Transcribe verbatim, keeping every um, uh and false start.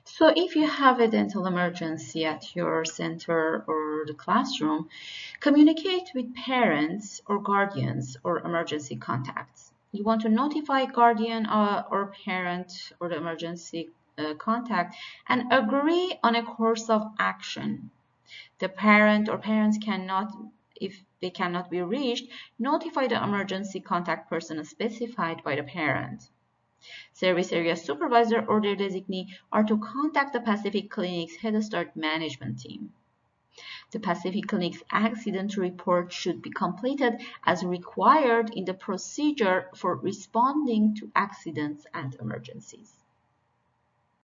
So if you have a dental emergency at your center or the classroom, communicate with parents or guardians or emergency contacts. You want to notify guardian uh, or parent or the emergency uh, contact and agree on a course of action. The parent or parents cannot, if they cannot be reached, notify the emergency contact person specified by the parent. Service area supervisor or their designee are to contact the Pacific Clinic's Head Start management team. The Pacific Clinic's accident report should be completed as required in the procedure for responding to accidents and emergencies.